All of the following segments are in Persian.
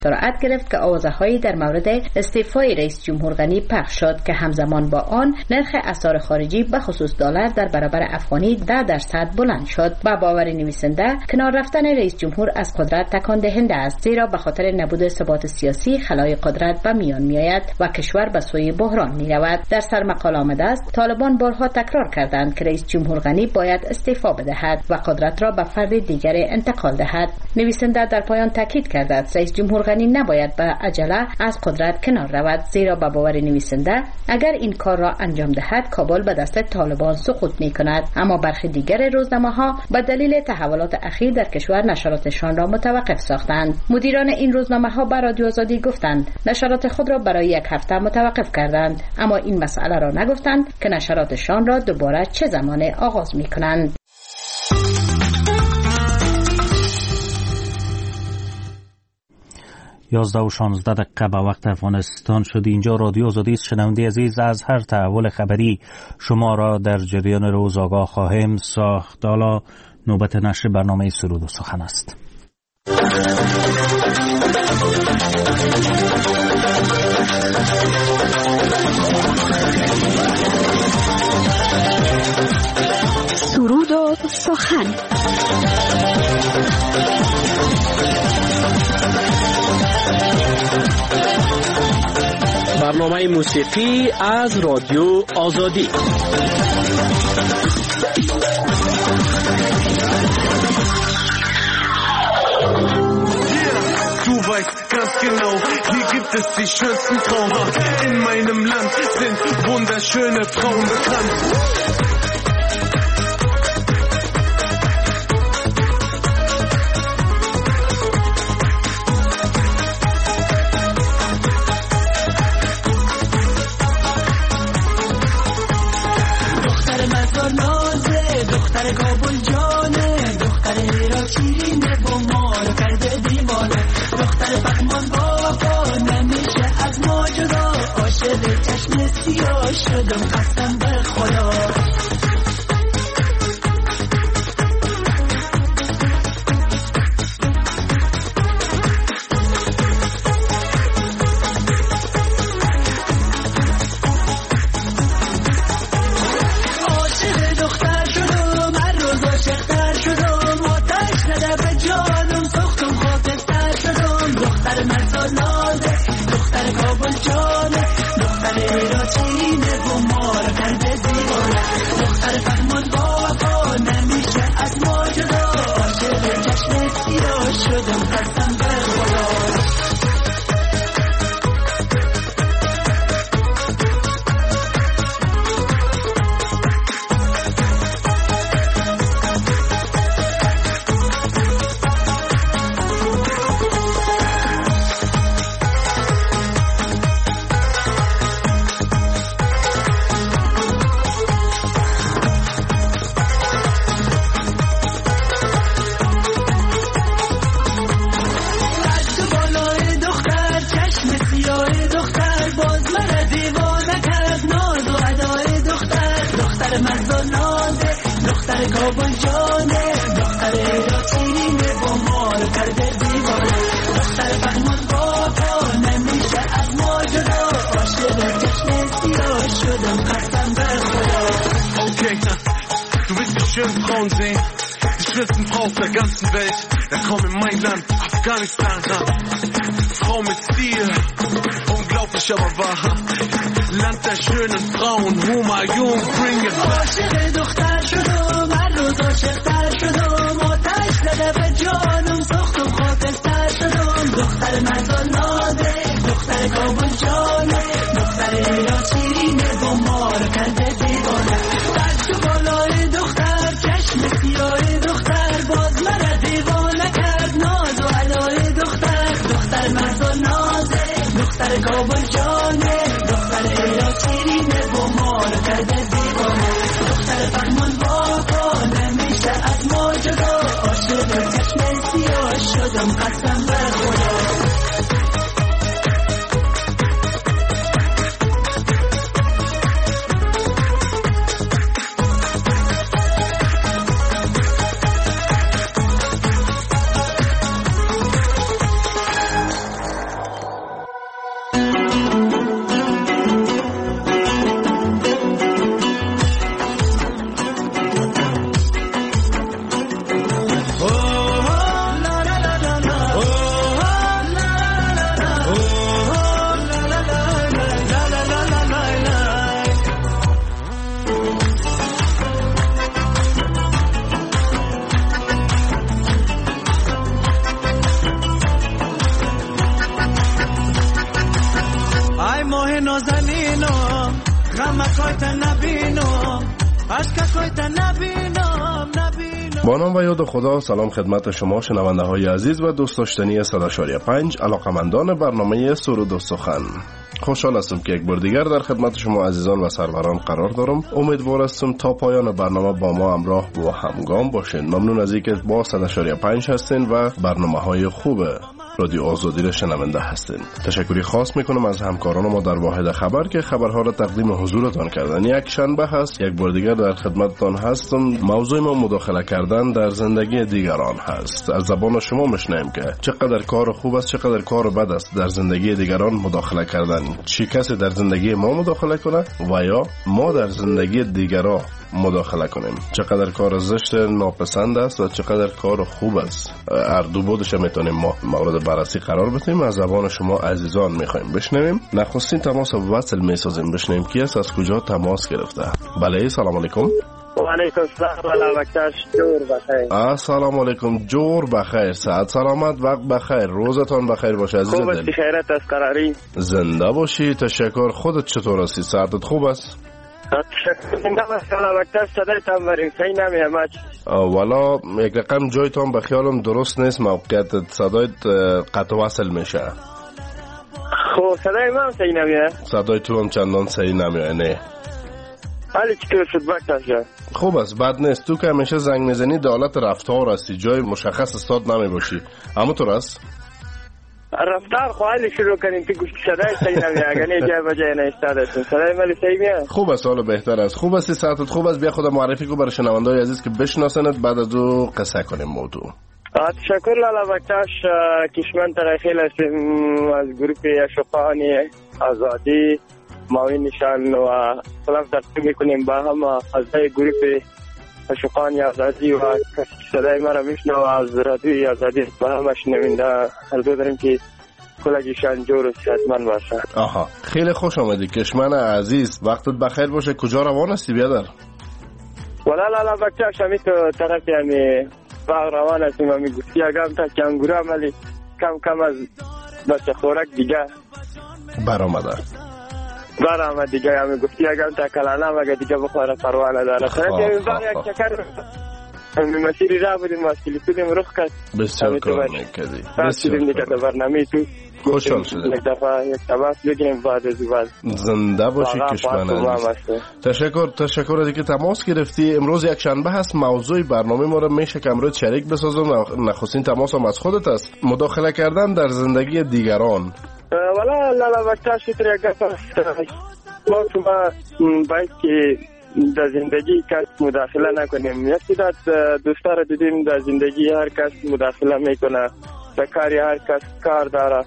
سرعت گرفت که آوازه‌هایی در مورد استعفای رئیس جمهور غنی پخش شد که همزمان با آن نرخ اسعار خارجی به خصوص دلار در برابر افغانی 10% بلند شد. با باور نویسنده کنار رفتن رئیس جمهور از قدرت تکان دهنده است، زیرا به خاطر نبود ثبات سیاسی خلای قدرت به میان میآید و کشور به سوی بحران می‌رود. در سر مقاله آمده است طالبان بارها تکرار کردند که رئیس جمهور غنی باید استعفا بدهد و قدرت را به فرد دیگر انتقال دهد. نویسنده در پایان تاکید کرده است رئیس جمهور غنی نباید به عجله از قدرت کنار رود، زیرا به باور نویسنده اگر این کار را انجام دهد کابل به دست طالبان سقوط می‌کند. اما برخی دیگر روزنامه‌ها به دلیل تحولات اخیر در کشور نشراتشان را متوقف ساختند. مدیران این روزنامه‌ها به رادیو آزادی گفتند نشرات خود را برای یک هفته متوقف کردند، اما این مسئله را نگفتند که نشراتشان را دوباره چه زمان آغاز می‌کنند. 11:16 به وقت افغانستان شد. اینجا رادیو آزادی است. شنونده عزیز، از هر تحول خبری شما را در جریان روز آگاه خواهیم ساخت. حالا نوبت نشر برنامه سرود و سخن است. سرود و سخن. برنامه موسیقی از رادیو آزادی. Du weißt ganz genau, hier gibt es die schönsten Frauen. In meinem Land sind wunderschöne Frauen bekannt. دختر کابل جانه، دختر هرات شیرینه با ما رو کرده دیوانه، دختر پهمان با وفا نمیشه از ما جدا، عاشق چشم سیاه شدم قسم به خدا. Frau mit Stil, unglaublich aber wahr. Land der schönen Frauen, Humayun, bring it back. عاشق دختر شدم، هر روز عاشق‌تر شدم، آتش زده به جانم، سوختم خاطرتر شدم. دختر مرزا نازه، دختر کابل جانه، دختر هرات شیرینه با ما رو کرده دیوانه. قد تو بالای دختر، چشم سیاه دختر، باز مرا دیوانه کرد، ناز و علای دختر. دختر مرزا نازه، دختر کابل جانه، دختر هرات شیرینه با ما رو کرده دیوانه. دختر فهمان بابا نمیشه از ما جدا، عاشق چشم سیاه شدم قسم به خدا. نمکایت نبینم اشککایت نبینم با نام و یاد خدا. سلام خدمت شما شنونده های عزیز و دوست داشتنی 100.5 علاقمندان برنامه سرود و سخن. خوشحال هستم که یک بار دیگر در خدمت شما عزیزان و سروران قرار دارم. امیدوار هستم تا پایان برنامه با ما همراه و همگام باشین. ممنون از اینکه با 100.5 هستین و برنامه های خوب رادیو آزادی را شنونده هستین. تشکری خاص میکنم از همکاران ما در واحد خبر که خبرها را تقدیم حضورتان کردن. یک شنبه هست، یک بار دیگر در خدمتتان هستم. موضوع ما مداخله کردن در زندگی دیگران هست. از زبان شما میشنویم که چقدر کار خوب است، چقدر کار بد است در زندگی دیگران مداخله کردن. چی کسی در زندگی ما مداخله کنه و یا ما در زندگی دیگران مداخله کنیم. چقدر کار زشت ناپسند است و چقدر کار خوب است. هر دو بودش میتونیم ما مورد بررسی قرار بدیم. از زبان شما عزیزان میخوایم بشنویم. نخستین تماس وصل میسازیم، بشنویم کی است، از کجا تماس گرفته. بله، سلام علیکم. و علیکم السلام. وقتش جور بخیر. السلام علیکم. جور بخیر، صحت سلامت، وقت بخیر، روزتان بخیر باشه عزیز دل. خوب است، خیرت است، قراری. زنده باشی. تشکر. خودت چطور هستی؟ صحتت خوب است؟ زنده باشی. وقتش صدایتان بریم صحیح نمیامد. والا یک رقم جایتان به خیالم درست نیست، موقعیت صدایت قطع وصل میشه. خب صدای من صحیح نمیاد؟ صدای تو هم چندان صحیح نمیاد. نه حالی چطور شد وقتش؟ خوب است، بد نیست. تو که همیشه زنگ میزنی دولت رفتار هستی، جای مشخص استاد نمی باشی. اما تو راست رفتار خواهی شروع کنیم که گوشت صدای صحیح نمیاد. اگر نه جای بجای نیستادتون صدای ملی صحیح میاد؟ خوب است، حالا بهتر است. خوب است، صحتت خوب است. بیا خود معرفی کو برای شنونده‌های عزیز که بشناسنت، بعد از او قصه کنیم موضوع. تشکر لالا وقتش. کشمن ترخیل هستیم از گروپ اشقانی آزادی ماوی نشان و سلام ترتیب میکنیم با هم از گروپ اشقانی آزادی و کسی صدای مرا میشنو از رادیوی آزادی با هم شنونده آرزو داریم که کلگیشان جور و صحتمند باشه. آها، خیلی خوش آمدی کشمن عزیز. وقتت بخیر باشه. کجا روان هستی بیادر؟ والا لالا وقتش همی تو طرف همی باغ روان هستیم. همی گفتی اگم تا کنگوره عملی کم کم از بچه خورک دیگه برآمده دیگه. همی گفتی اگم تا کلانه مگه دیگه بخوره پروانه داره. طرف همی باغ یک چکر همی مسیری را بودیم از کلیپیدیم رخ کرد. بسیار کار میکردی. بسیار دیگه در برنامه تو خوشحال شده. یک دفعه یک تباس بگیریم بعد از بعد. زنده باشی کشمن عزیز. تشکر از اینکه تماس گرفتی. امروز یک شنبه هست. موضوع برنامه ما رو میشه که امروز شریک بسازم. نخستین تماس هم از خودت است. مداخله کردن در زندگی دیگران. والا لالا وقتش شتر یک دفعه ما باید که در زندگی کس مداخله نکنیم. یکی داد دوستا را دیدیم در زندگی هر کس مداخله میکنه، در کاری هر کس کار داره.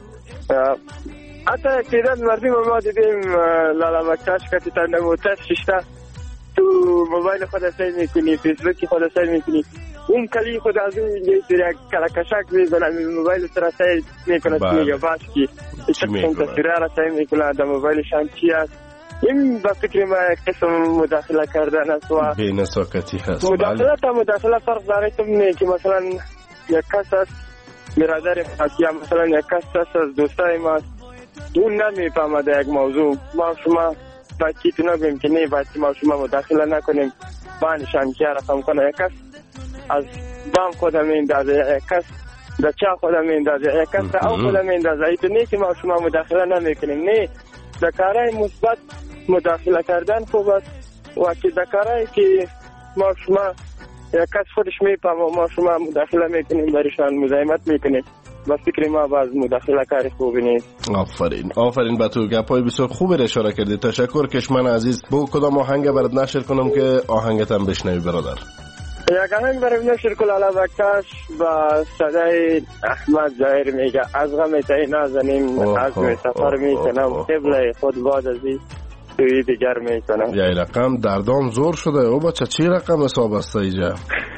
حتی یک تعداد مردم ما دیدیم لالا وقتش که تا نموتر ششته تو موبایل خود سیل میکنی، فیسبوک خود سیل میکنی، اون کلی خود از اون یک کلکشک میزنه موبایل سر سیل میکنه توی یا باش که این تصویره را سیل میکنه در موبایلشان چی است. این با فکر ما یک قسم مداخله کردن است و بی‌نزاکتی هست. مداخله فرق داره که مثلا یک کس است برادر است یا مثلا یک کس است از دوستای ما، اون نمیفهمه در یک موضوع. ما شما باید که تو نگویم که نه باید ما شما مداخله نکنیم بانشان که رقم کنه. یک کس از بام خودم میندازه، یک کس در چا خودم میندازه، یک کس در او خودم میندازه. ایتو نه که ما شما مداخله نمیکنیم. نه، در کارهای مثبت مداخله کردن خوب است و که در کارهایی که ما شما یک کس خودش میفهمه و ما شما مداخله میکنیم برشان مزاحمت میکنیم، با فکر ما باز مداخله کاری خوبی نیست. آفرین به تو. گپای بسیار خوبی را اشاره کردی. تشکر کشمن عزیز. بگو کدام آهنگ برات نشر کنم که آهنگت هم بشنوی برادر. یک آهنگ برای نشر کن لالا وقتش با صدای احمد ظاهر میگه از غم تایی نازنیم عزم سفر میکنم قبله خود بعد ازی توی دیگر میکنم. یه رقم دردام زور شده. او بچه چی رقم حساب است اینجا؟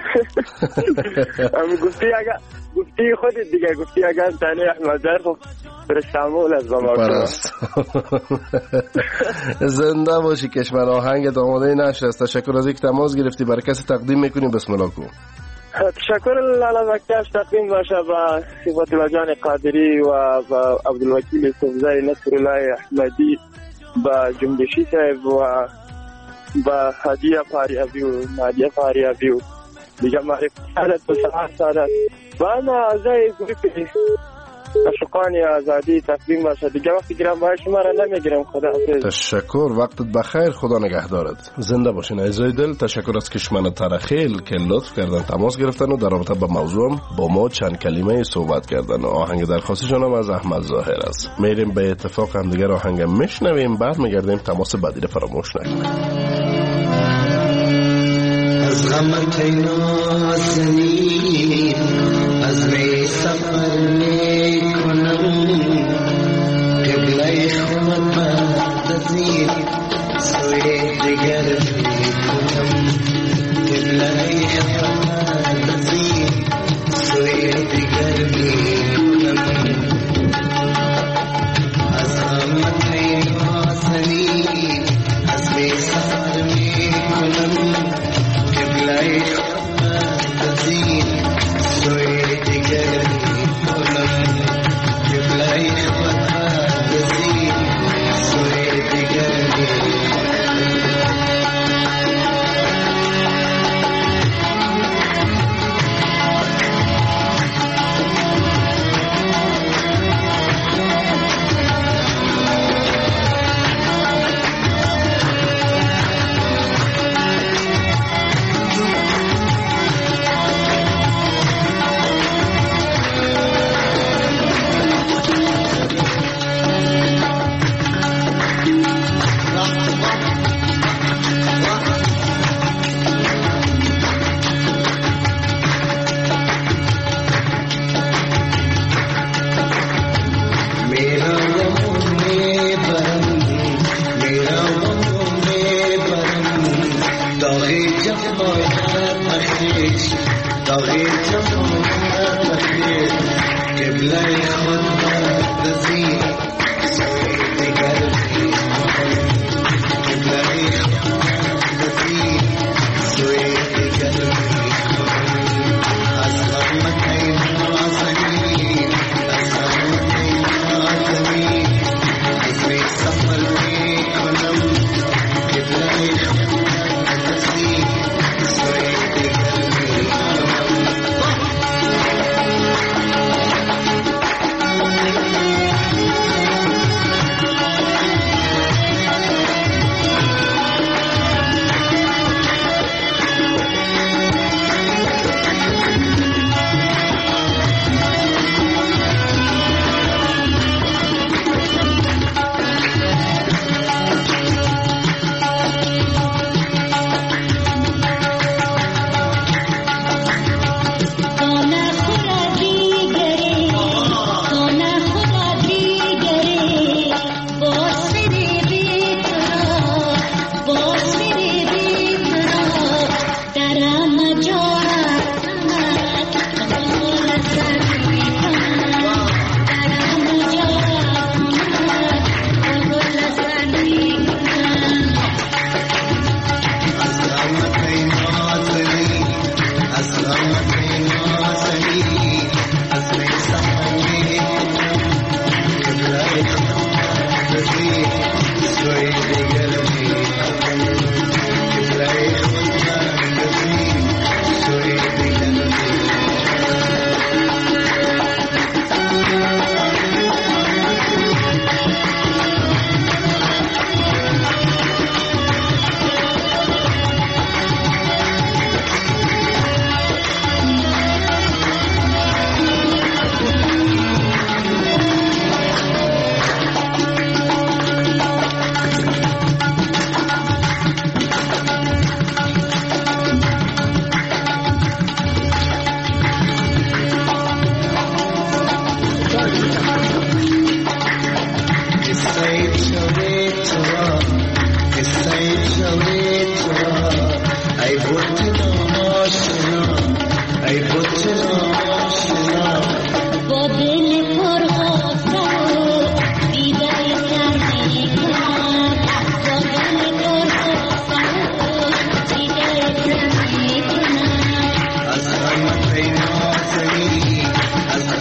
گفتی خودت دیگه. گفتی اگر تانی احمد ظاهر خب برشتمول از با ما زنده باشی کشمن. آهنگت آماده نشر است. تشکر از اینکه تماس گرفتی. برای کسی تقدیم میکنی؟ بسم الله کو. تشکر لالا وقتش تقدیم باشه با صفت الله جان قادری و با عبدالوکیل صفزای نصرالله احمدی با جنبشی صاحب و با هدیه فاریابی و نادیه فاریابی و دیگه معرفت سعادت و سعاد سعادت و انا اعضای گروپ عشقان آزادی تقدیم باشد. دیگه وقتی گرم باید شما را نمیگیرم. خدا حافظ. تشکر، وقتت بخیر، خدا نگهدارت. زنده باشین عزیزای دل. تشکر از کشمن ترخیل که لطف کردن تماس گرفتن و در رابطه با موضوع با ما چند کلمه صحبت کردن. آهنگ درخواستی جانم از احمد ظاهر است. میریم به اتفاق هم دیگر آهنگ میشنویم، بعد میگردیم تماس بعدی رو فراموش نکنیم. از غم تینازنی از می سفر می کنم قبله خود بعد از این سوی دیگر می کنم قبله خود بعد از این سوی دیگر می کنم از غم تینازنی از می سفر می کنم قبله خود بعد از این سوی دیگر می کنم قبله خود بعد از این سوی دیگر می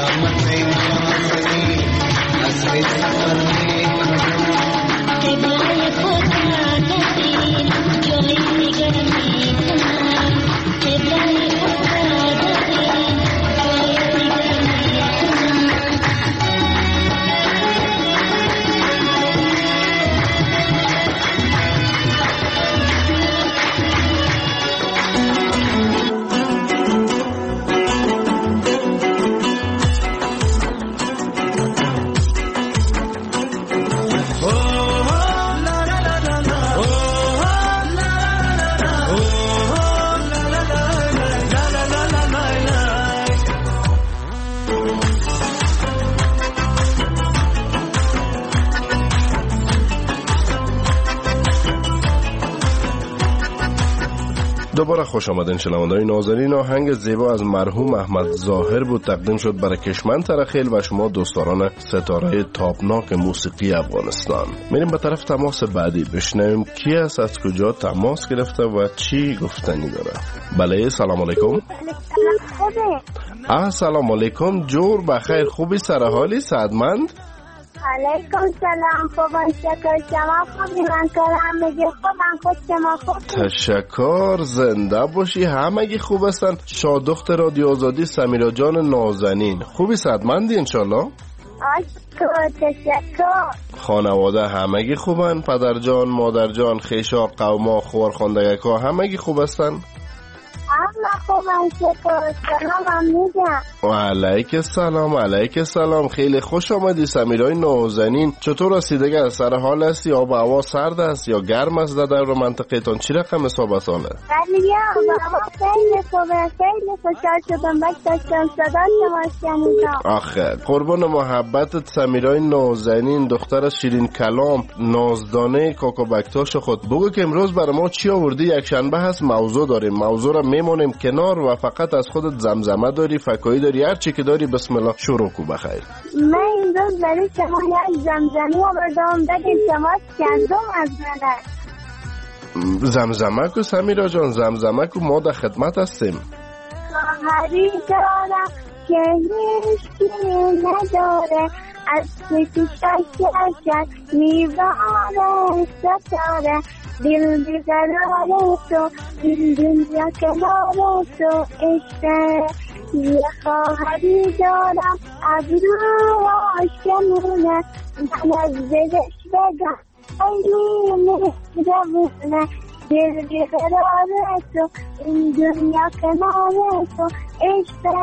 Hey, دوباره خوش آمدین شنونده‌های نازنین. آهنگ زیبا از مرحوم احمد ظاهر بود، تقدیم شد برای کشمن ترخیل و شما دوستداران ستاره تابناک موسیقی افغانستان. میریم به طرف تماس بعدی، بشنویم کی است، از کجا تماس گرفته و چی گفتنی داره. بله، سلام علیکم. سلام علیکم، جور بخیر، خوبی، سر حالی، سعادتمند؟ علیکم سلام، خوبم، شکر. شما خوبی؟ من کار همگی خوبم، خود شما خوب؟ تشکر، زنده باشی. همگی خوب هستن. شادخت رادیو آزادی سمیرا جان نازنین، خوبی، سعادتمندی انشالله؟ تشکر. خانواده همگی خوبن؟ پدر جان، مادر جان، خیشا، قوما، خوارخواندگک ها همگی خوب هستن؟ همه خوبم، شکر. سلام میگم. و علیک السلام. علیک السلام. خیلی خوش آمدی سمیرای نازنین. چطور رسیدگی؟ سر حال هستی؟ آب و هوا سرد است یا گرم است در منطقه تان؟ چی رقم حساب ساله؟ خیلی خوبه، خیلی خوشحال شدم وقت داشتم صدا شما شنیدم. آخه قربان محبتت سمیرای نازنین، دختر شیرین کلام، نازدانه کاکابکتاش خود. بگو که امروز برای ما چی آوردی؟ یک شنبه هست، موضوع داریم، موضوع را میمونیم کنار و فقط از خودت زمزمه داری، فکایی داری، هر چی که داری بسم الله شروع کو بخیر. من این روز برای شما یک زمزمه آوردم، بگید شما چندم از منه. زمزمه کو سمیرا جان، زمزمه کو، ما در خدمت هستیم. خواهری دارم که هیچی نداره، از کسی ششت میباره ستاره، دل بیقرار تو، دل دنیا کنار تو، عشق. یه خواهری دارم ابروهاش کمونه، من از دلش بگم خیلی مهربونه، دل بیقرار تو، این دنیا کنار تو، عشق.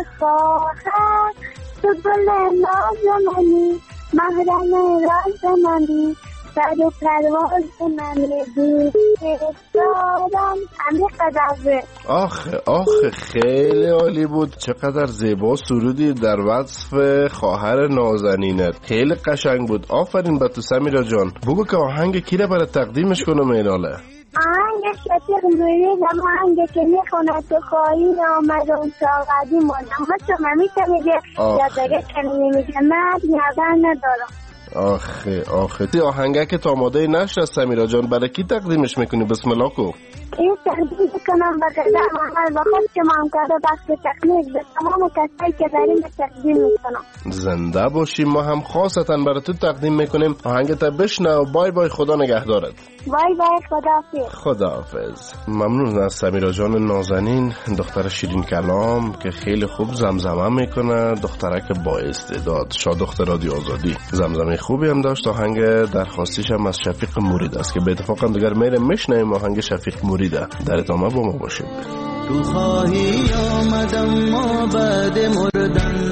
خواهر تو گل ناز منی، محرم راز منی، سر و پرواز منی، دوست دارم همه قدره. آخه خیلی عالی بود. چقدر زیبا سرودی در وصف خواهر نازنینت، خیلی قشنگ بود. آفرین به تو سمیرا جان. بگو که آهنگ کی را برای تقدیمش کنم ایناله؟ آهنگ شفیق نوری، آهنگ که میخونه تو خواهی آمد اون ساقدی مانم ها شما میتونید یا بگه که نمیگه من یادن ندارم. آخه تی آهنگه که تا آماده نشد سمیرا جان، برای کی تقدیمش میکنی؟ بسم الله کو. این تقدیم کنم به قدر محمد و خود که من کرده بخش تکنیک به تمام کسایی که داریم به تقدیم میکنم. زنده باشی. ما هم خاصتا برای تو تقدیم میکنیم. آهنگت بشنو. بای بای، خدا نگهدارت. بای بای، خداحافظ. خداحافظ. ممنون از سمیرا جان نازنین، دختر شیرین کلام که خیلی خوب زمزمه میکنه، دخترک با استعداد. شادخت رادیو آزادی زمزمه خوبی هم داشت. آهنگ درخواستیش هم از شفیق مرید است که به اتفاق هم دیگر میره میشنیم. آهنگ شفیق مریده. در ادامه با ما باشید. تو خواهی آمدم ما بعد مردن،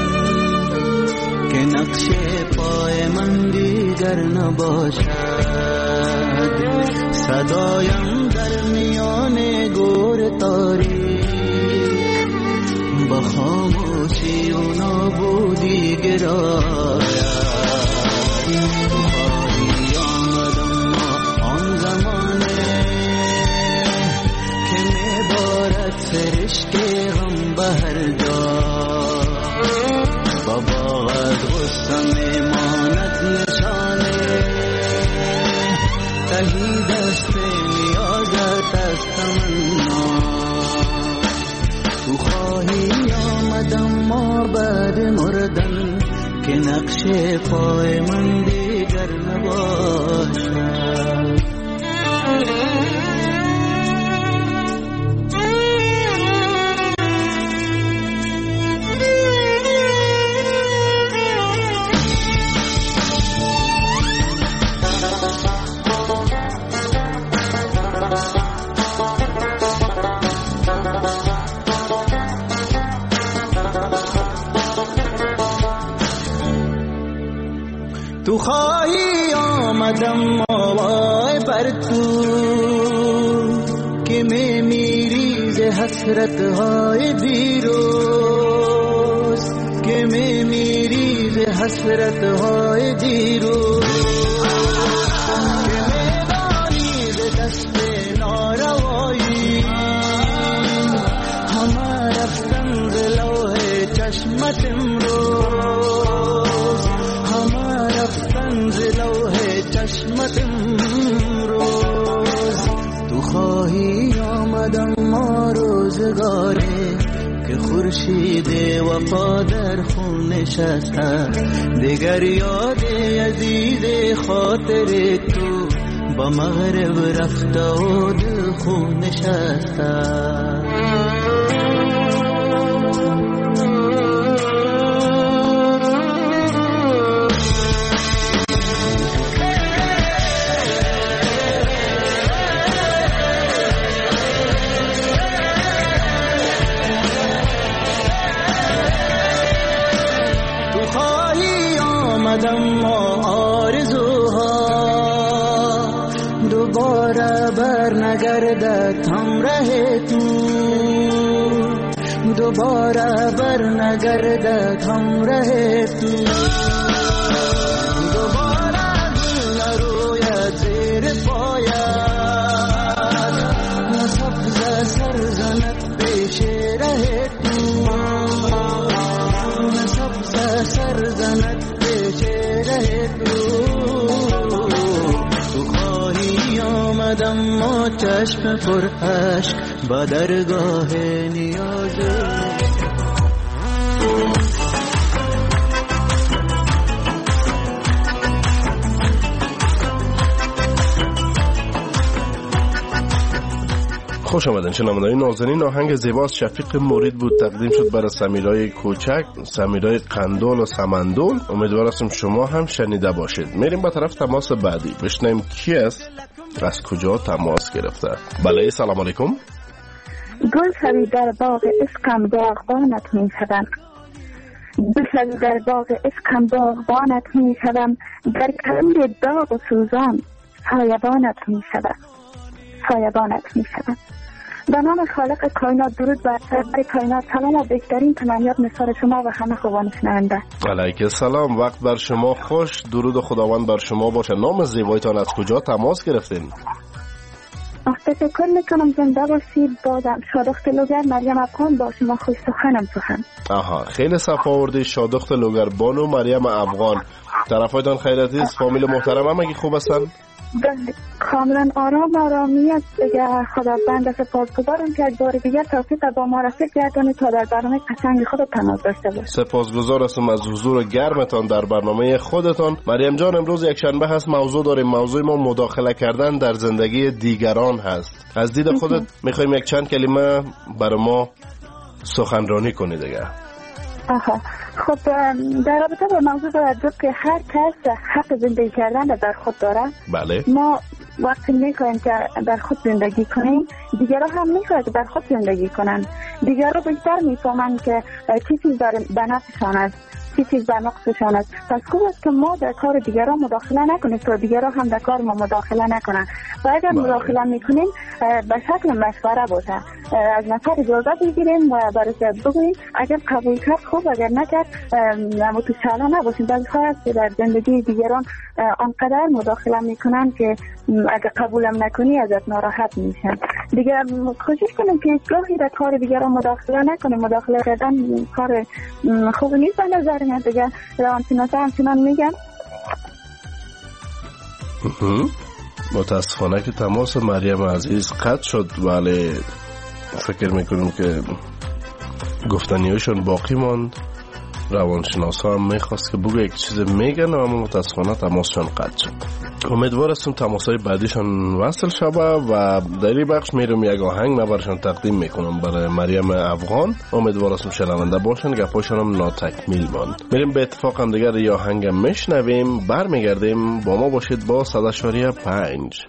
که نقش پای من دیگر نباشد، صدایم در میان گور تاریک، با خاموشی و نابودی گراید. خواهی آمدم ما آن زمانه، که میبارد سرشک غم به هر جا، با باغت غصه میماند نشانه، تهی دست میادت از تمنا. تو خواهی آمدم ما بعد مردن، که نقش پای من دیگر نباشد. تو خواهی آمدم وای بر تو، که میمیری ز حسرت های دیروز، که میمیری ز حسرت های دیروز، که میدانی ز دست ناروایی قسمت امروز، همه رفتن ز لوح چشمت امروز. تو خواهی آمدم ما روزگاره که خورشید وفا در خون نشسته، دیگر یاد عزیز خاطر تو با مغرب رفته و دل خون نشسته. ما آرزوها دوباره بر نگردد همراه تو، دوباره بر نگردد همراه تو. دوباره گل نروید زیر پایت، نسبز سر زند پیش ره تو، نسبز سر زند تو خواهی آمدم ما چشم پر عشق با درگاه نیاز. خوش آمدین شنوندگان نازنین. آهنگ زیباست شفیق مرید بود، تقدیم شد برای سمیرای کوچک، سمیرای قندول و سمندول. امیدوارم شما هم شنیده باشید. میریم با طرف تماس بعدی، بشنویم کی است، از کجا تماس گرفته. بله سلام علیکم. گل شوی در باغ عشقم باغبانت می شدم، گل شوی در باغ عشقم باغبانت می شدم، در کلور داغ و سوزان سایبانت می شدم، سایبانت می شدم. به نام خالق کائنات درود بر سرور کائنات. سلام و بهترین تمنیات نثار شما و همه خوبان شنونده. علیک السلام، وقت بر شما خوش. درود خداوند بر شما باشه. نام زیبایتان از کجا تماس گرفتین؟ تشکر میکنم، زنده باشید. بازم شادخت لوگر مریم افغان با شما خوش سخنم سخن. آها، خیلی صفا آوردی. شادخت لوگر بانو مریم افغان، طرفایتان خیراتی است؟ فامیل محترم هم اگه خوب هستن؟ کاملا آرامی است دیگه. خدا بنده سپاسگزارم که بار دیگه توفیق با ما رسید گردانید تا در برنامه قشنگ خود تماس داشته باشید. سپاسگزار هستم از حضور گرمتان در برنامه خودتان. مریم جان، امروز یک شنبه هست، موضوع داریم. موضوع ما مداخله کردن در زندگی دیگران هست. از دید خودت میخوایم یک چند کلمه برای ما سخنرانی کنی دیگه. آها، خب در رابطه با موضوع باید که هر کس حق زندگی کردن در خود داره. بله. ما وقتی میخوایم که در خود زندگی کنیم، دیگران هم میخواید در خود زندگی کنن. دیگران بیشتر میفهمن که چی چیز به نفعشان است، چی چیز به نقصشان است. پس خوب است که ما در کار دیگران مداخله نکنیم تا دیگران هم در کار ما مداخله نکنن. و اگر مداخله میکنیم به شکل مشوره باشه، از نفر اجازه بگیریم و برای بگوییم. اگر قبول کرد خوب، اگر نکرد متشاله نباشیم. بعضی هست که در زندگی دیگران آنقدر مداخله میکنن که اگر قبولم نکنی ازت ناراحت میشن. دیگه کوشش کنیم که گاهی در کار دیگران مداخله نکنیم. مداخله کردن کار خوب نیست به نظر من. دیگه روانشناسا همچنان میگن. متاسفانه که تماس مریم عزیز قطع شد، ولی فکر میکنیم که گفتنیاشون باقی ماند. روانشناسا هم میخواست که بگو یک چیز میگن، اما متاسفانه تماسشون قطع شد. امیدوار هستم تماسای بعدیشون وصل شده و در این بخش میرم یک آهنگ من برشان تقدیم میکنم برای مریم افغان. امیدوار هستم شنونده باشن، گپاشون هم ناتکمیل ماند. میریم به اتفاق هم دیگر یه آهنگ میشنویم، برمیگردیم. با ما باشید با 100.5.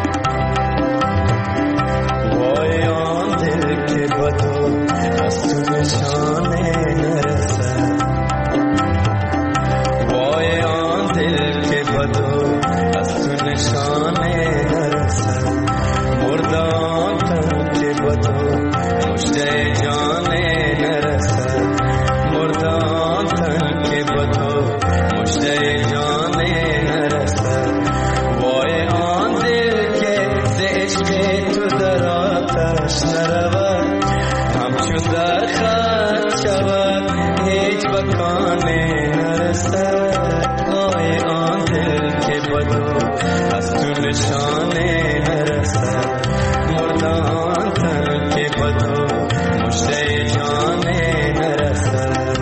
از تو تو در آتش نرود همچون در خط شود هیچ بکانه نرسد آی آن دل که بدو از تو نشانه نرسد مردان تن که بدو مشته جانه نرسد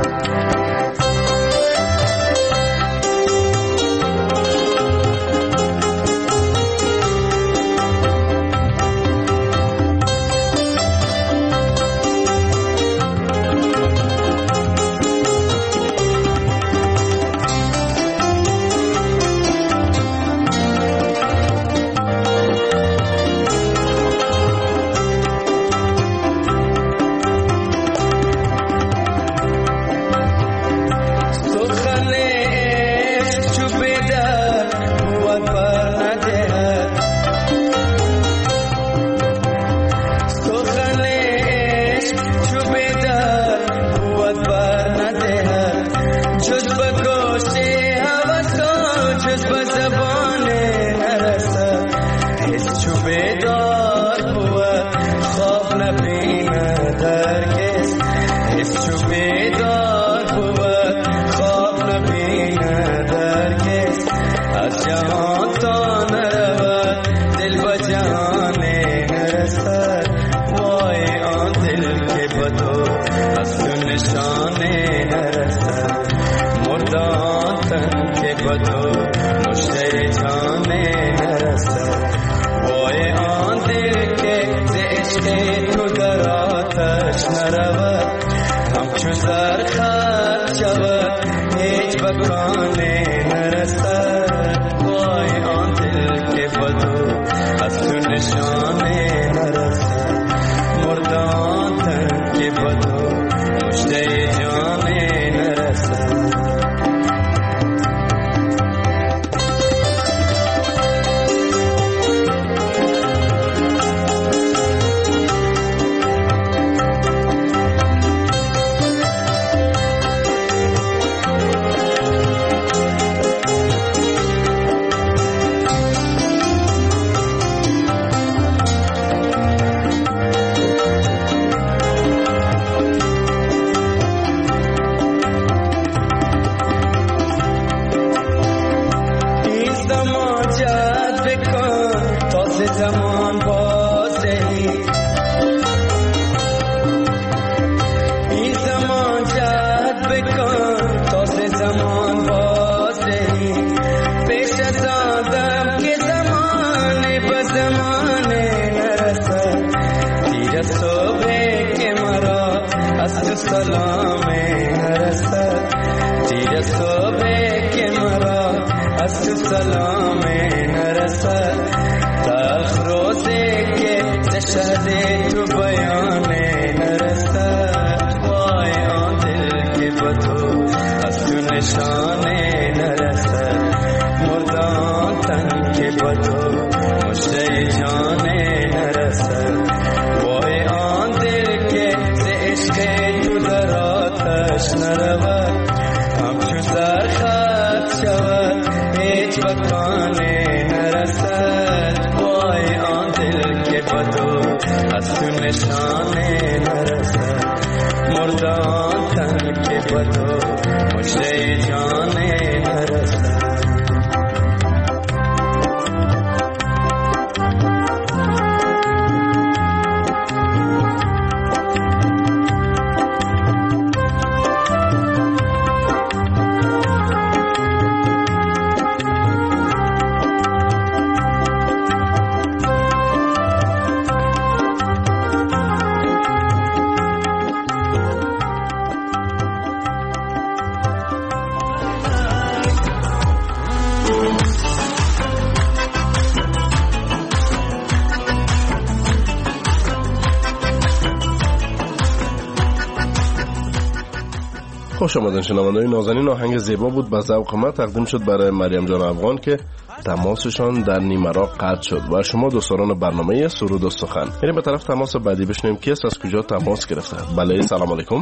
خوش آمدین شنوندگان نازنین. آهنگ زیبا بود به ذوق ما تقدیم شد برای مریم جان افغان که تماسشان در نیمه راه قطع شد و شما دوستان برنامه سرود و سخن. یعنی به طرف تماس بعدی بشنویم کیست از کجا تماس گرفته. بله سلام علیکم.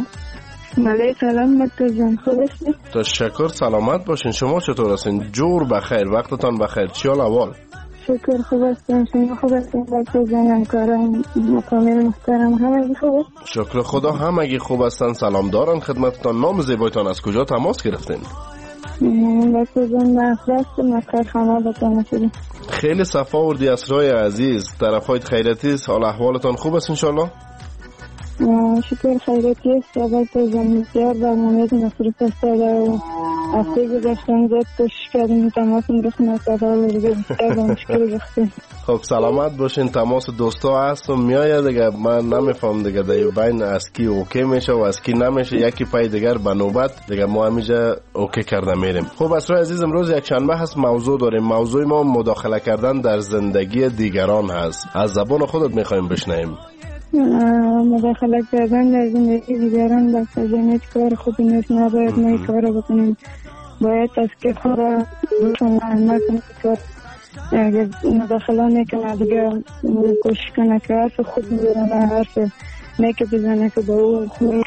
بله سلام مکتر جان، خوب هستید؟ تشکر، سلامت باشین. شما چطور هستین؟ جور بخیر، وقتتان بخیر. چی حال احوال؟ شکر خوب هستم. شما خوب هستین؟ بچه زنم کارم مقامل محترم همگی خوب است؟ شکر خدا همگی خوب هستن. سلام دارن خدمتتان. نام زیبایتان از کجا تماس گرفتین؟ بچه زن نفرست مکر خانه بتانه شدیم. خیلی صفا وردی اسرای عزیز. طرفایت خیرتی است؟ حال احوالتان خوب است انشالله؟ شکر خیرتی است. بچه زن بسیار برنامه مصروف است و هفته گذشتن زیاد کوشش کردیم تماس می‌رسیم تا دیگه بیشتر به مشکل گفتیم. خب سلامت باشین. تماس دوستا هست و میآید دیگه. من نمیفهم دیگه در بین از کی اوکی میشه و از کی نمیشه. یکی پای دیگر به نوبت دیگه ما همینجا اوکی کرده میریم. خب اسرای عزیز امروز یک شنبه هست. موضوع داریم. موضوع ما مداخله کردن در زندگی دیگران هست. از زبان خودت میخوایم بشنویم. مداخله کردن در زندگی دیگران با هیچ کار خوبی نیست. نباید ما این کار رو بکنیم. باید تسکیف را بکنیم. نکنیم کار اگر مداخله میکنه دیگه کوشش کنه که حرف خود میبرنه، حرف نیکه بزنه که با او خوبی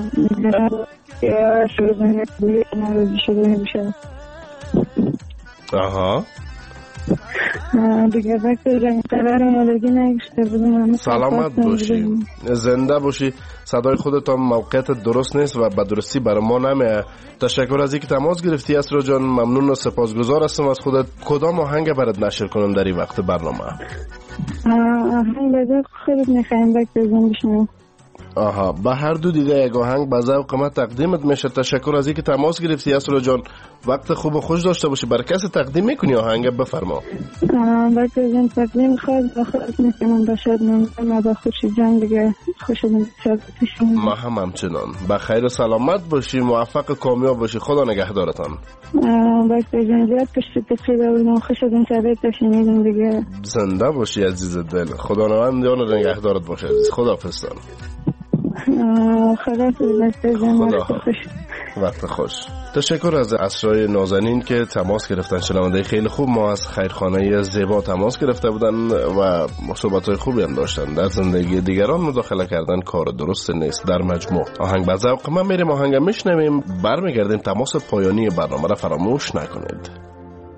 یا شروع بزنه که بویی نروزی شده نمیشه. آها دیگه وقت رنگ قرار مالگی نگشته بودم. سلامت باشی، زنده باشی. صدای خودت موقعیت درست نیست و به درستی برای ما نمیه. تشکر از اینکه تماس گرفتی اسرا جان. ممنون و سپاسگزار هستم از خودت. کدام آهنگ برات نشر کنم در این وقت برنامه؟ آهنگ بذار خودت میخوایم بگذارم بشنم. آها، به هر دو دیگه یک آهنگ به ذوق من تقدیمت میشه. تشکر از اینکه تماس گرفتی اسرا جان. وقت خوب و خوش داشته باشی. برای کسی تقدیم میکنی آهنگ؟ بفرما. بچه جان تقدیم خود میکنم. باشد من با خوشی جان دیگه خوشم شد. ما همچنان. به خیر و سلامت باشی. موفق و کامیاب باشی. خدا نگهدارتان. بچه جان زیاد پشت تفرید و خوشم شبیه تشنیدم دیگه. زنده باشی عزیز دل. خدا نگهدارت نگهدارت باشه عزیز. خدا فستان. خدا وقت خوش. تشکر از اسرای نازنین که تماس گرفتن. شنونده خیلی خوب. ما از خیرخانه زیبا تماس گرفته بودن و صحبت‌های خوبی هم داشتن. در زندگی دیگران مداخله کردن کار درست نیست. در مجموع آهنگ به ذوق من میریم. آهنگ میشنویم، برمیگردیم. تماس پایانی برنامه را فراموش نکنید.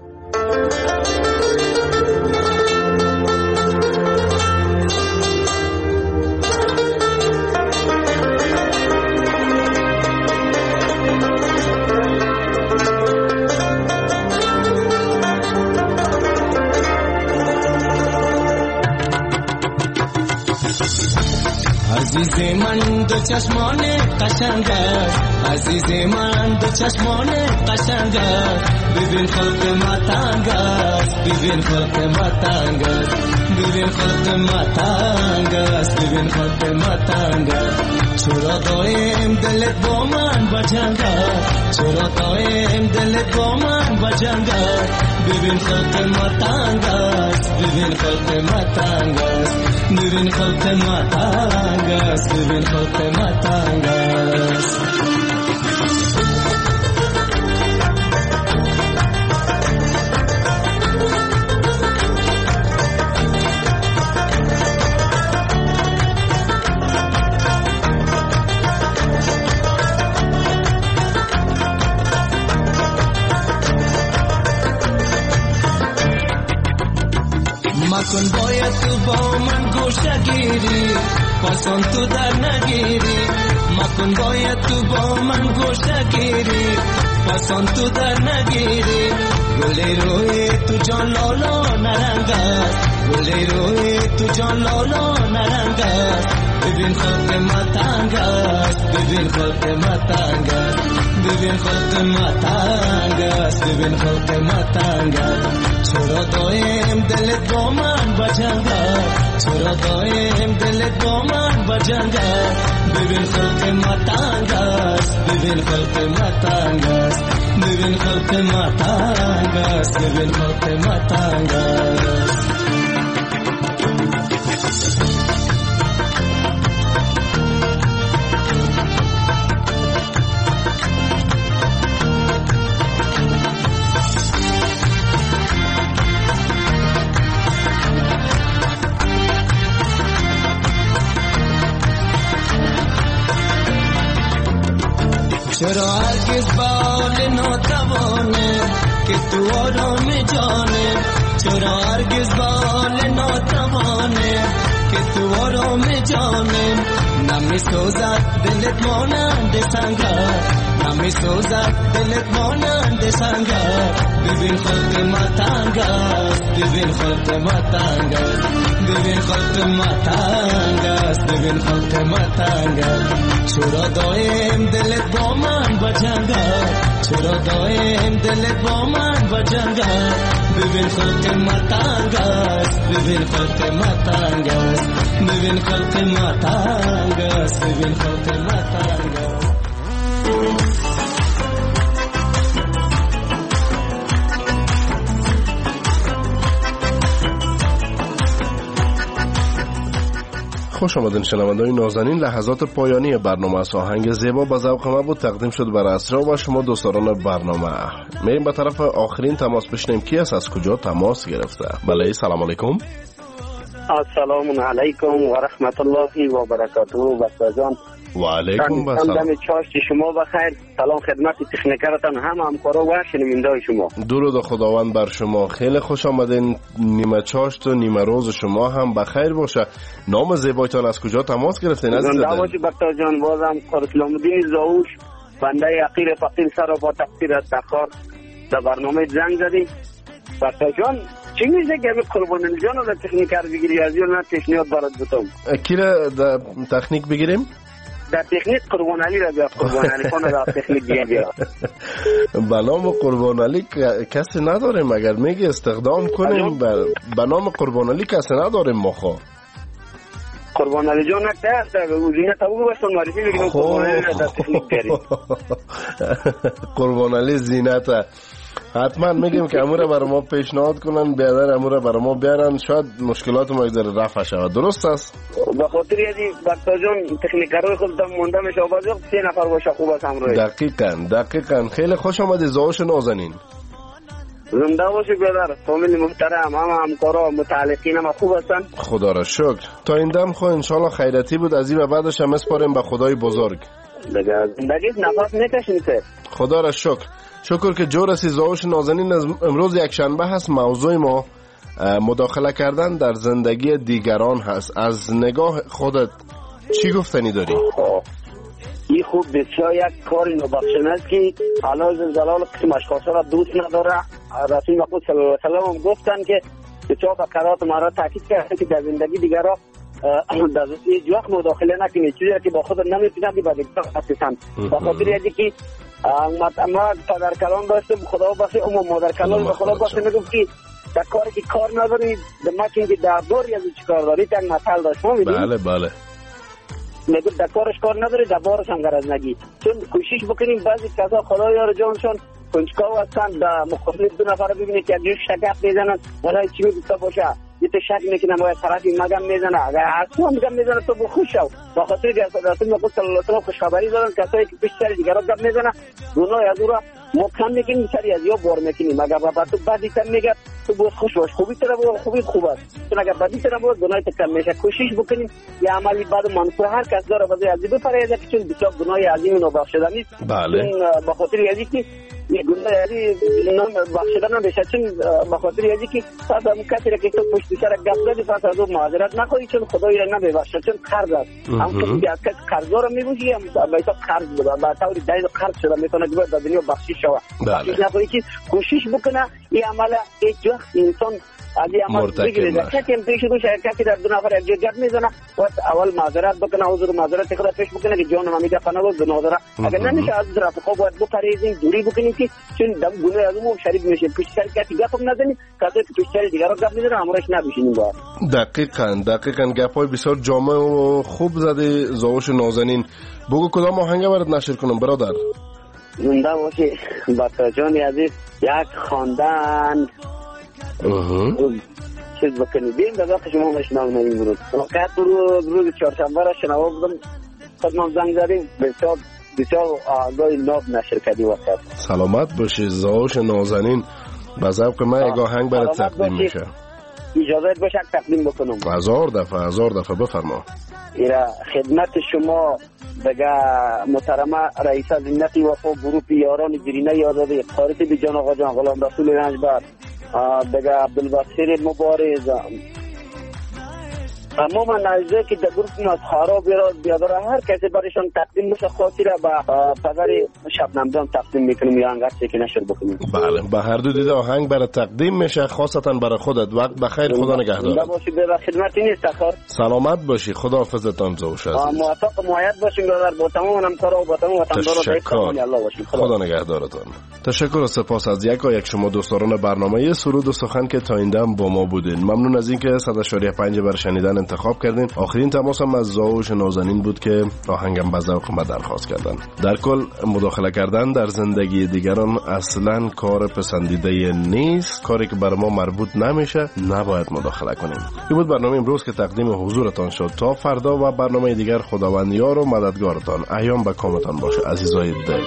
عزیز من دو چشمان قشنگ است، عزیز من دو چشمان قشنگ است. ببین خلق متنگ است، ببین خلق متنگ است، ببین خلق متنگ است، ببین خلق متنگ است. چرا دایم دلت با من بجنگ است، چرا دایم دلت با من بجنگ است. ببین خلق متنگ است، ببین خلق متنگ است، ببین خلق متنگ است، ببین خلق متنگ است. مکن باید تو با من گوشه گیری، پسند تو در نگیری. مکن باید تو با من گوشه گیری، پسند تو در نگیری. گلی روی تو جان لالا نرنگ است، گلی روی تو جان لالا نرنگ است. ببین خلق متنگ است، ببین خلق متنگ است، ببین خلق متنگ است، ببین خلق متنگ است. چرا دایم دلت با من بجنگ است، چرا دایم دلت با من بجنگ است. ببین خلق متنگ است، ببین خلق متنگ است، ببین خلق متنگ است، ببین خلق متنگ است. چرا هرگز بال ناتوانه که تو آرام جانه، چرا هرگز بال ناتوانه که تو آرام جانم نمی سوزد دلت مانند سنگر نمی سوزد دلت مانند سنگر ببین خود ماتنگ است ببین خود ماتنگ است ببین خود ماتنگ است ببین خود ماتنگ است چرا دایم دلت با من بجنگه چرا دایم دلت با من بجنگه ببین خود ماتنگ است ببین خود ماتنگ است ببین خود ماتنگ است ببین خود ماتنگ است خوش آمدین شنونده‌های نازنین. لحظات پایانی برنامه از آهنگ زیبا به ذوق ما بود تقدیم شد برای اسرا و شما دوستداران برنامه. میریم به طرف آخرین تماس بشنیم کی است از کجا تماس گرفته. بله سلام علیکم. السلام علیکم و رحمت الله و برکاته. بسازان و علیکم السلام. دم چاشت شما بخیر. سلام خدمت تکنیکرتان هم همکارا و شنونده شما. درود خداوند بر شما. خیلی خوش آمدین. نیمه چاشت و نیمه روز شما هم بخیر باشه. نام زیبایتان از کجا تماس گرفتین عزیز دل؟ زنده باشی بکتا جان. بازم اسلام الدین زاوش بنده عقیر فقیر سر با تقصیر از تخار در برنامه زنگ زدیم. بکتا جان چی میشه که قربان علی جان رو تکنیکر بگیری از یا نه پیشنهاد برات بتم کی را در تکنیک بگیریم؟ در تکنیک قربان علی را بیا. قربان علی خان را تکنیک بیا. به نام قربان علی کسی نداریم. اگر میگی استخدام کنیم به نام قربان علی کسی نداریم. ما قربان علی جان نکته وزینه تبو باشتون معرفی بگیرم قربان علی را در تکنیک بیاریم. قربان علی زینت حتما میگیم که امور برای ما پیشنهاد کنن بیادر امور برای ما بیارن شاید مشکلات ما در رفع شود. درست است؟ به خاطر یادی بکتا جان تکنیکرهای خود دم مونده میشه و بعضی 3 نفر باشه خوب است همراهی. دقیقاً خیلی خوش آمدی زاوش نازنین. زنده باشی بیادر. فامیل محترم همکارا متعلقین هم خوب هستن. خدا را شکر. تا این دم خو انشالله خیرتی بود. از این و بعدش هم اسپاریم به خدای بزرگ. دیگه زندگی نفس میکشین که. خدا را شکر که جور رسی زاوش نازنین. امروز یک شنبه هست. موضوع ما مداخله کردن در زندگی دیگران هست. از نگاه خودت چی گفتنی داری؟ این خوب بسیار یک کار نابخشنده است که علاوه زلال قسم اشخاص را دوست نداره. رسول مقبول صلی الله علیه و سلم گفتن که بسیار به قرارات ما را تاکید کرده که در زندگی دیگران در هیچ وقت مداخله نکنید. چیزی که با خود نمیتونن که با دیگران خصیصن. به خاطر اینکه که ما پدر کلان داشتم خدا بخیر اما مادر کلان به خدا بخیر میگفت که در کاری که کار نداری در مکین که در باری از چی کار داری تن مثل داشت. بله میگه در کارش کار نداری در بارش هم غرض نگی. چون کوشش بکنیم بعضی کسا خدا یار جانشان کنجکاو هستن در مقابل 2 نفر ببینید که یک شگفت میزنن ولی چی میگفته باشه یه تو شک میکنه باید طرفی مگم میزنه اگر اصلا مگم میزنه تو خوش شو. با خاطر که رسول مقبول صلی الله علیه و سلم خوشخبری دادن کسایی که پیش سر دیگران گپ میزنه گناه از او را محکم میکنیم سری از یا بار میکنیم. اگر با تو بعدی تن میگه تو باید خوش باش خوبی طرف خوب است. چون اگر بعدی طرف بود گناه تو کم میشه. کوشش بکنیم یه عملی بعد منصور هر کس داره واسه از این بپره چون بسیار گناه عظیم نابخشوده نیست. بله با خاطر یادی که یه گناه یعنی نام بخشیدن نمیشه. چون به خاطر یادی که پس هم کسی را که تو پشت سر گپ زدی پس از اون معذرت نخواهی چون خدای را نمیبخشه چون قرض است. هم کسی که از کسی قرضا را میبوشی هم باید قرض بده به طوری دلیل قرض شده میتونه که باید در دنیا بخشش شود. بخشش نخواهی که کوشش بکنه این عمل هیچ وقت انسان از این عمل بگیره. در کسی هم پیش روش کسی در 2 نفر یک جا گپ میزنه باید اول معذرت بکنه حضور معذرت خود پیش بکنه که جان ما میگه فنا بود گناه داره. اگر نمیشه از طرف خود باید بپریزیم دوری بکنیم که چون دم گناه از اون شریک میشه. پیش سر کسی گپ هم نزنیم کسی که پیش سر دیگران گپ میزنه همراهش نبشینیم. با دقیقاً گپای بسیار جامع و خوب زده زاوش نازنین. بگو کدام آهنگ برات نشر کنم برادر؟ زنده باشی بکتا جان عزیز. یک خواندن چیز بکنی بیم در وقت شما مشنام نمیم برود واقعیت روز چهارشنبه را شنوا بودم خدمت زنگ زدیم بسیار آگاه ناب نشر کردی. وقت سلامت باشی زاوش نازنین. به ذوق من یک آهنگ برات تقدیم میشه. اجازه باشه تقدیم بکنم. 1000 دفعه بفرما. ایرا خدمت شما بگه محترمه رئیسه زینت وفا گروپ یاران گرینه یاداده قارت بیجان آقا جان غلام رسول رنجبر دیگه عبدالبصیر مبارز عموما نزده که در گروه مظهرها بیادر هر کسی برایشان تقدیم بشه خاطر به پدر شبنم جان تقدیم میکنیم یا انقدر که نشر بکنیم. بله به هر دو دیده آهنگ برای تقدیم میشه خاصتا برای خودت. وقت بخیر، خدا نگهدار. باشی به خدمتی نیست اخر. سلامت باشی، خدا حافظتان زوش عزیز. موفق معید باشیم برادر، با تمام همکارا و با تمام وطندارا الله باشیم. خدا نگهدارتان. تشکر و سپاس از یک شما دوستان برنامه سرود و سخن که تا این دم با ما بودین. ممنون از اینکه 100.5 بر شنیدن انتخاب کردین. آخرین تماسم از زاوش نازنین بود که آهنگم به ذوق ما درخواست کردن. در کل مداخله کردن در زندگی دیگران اصلا کار پسندیده نیست. کاری که بر ما مربوط نمیشه نباید مداخله کنیم. این بود برنامه امروز که تقدیم حضورتان شد. تا فردا و برنامه دیگر خداوند یار و مددگارتان ایام به کامتان باشه عزیزای دل.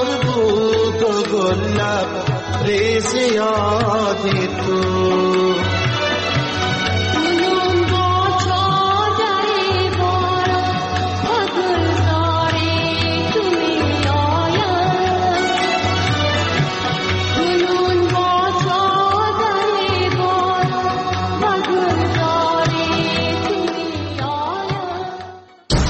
ریز یاد تو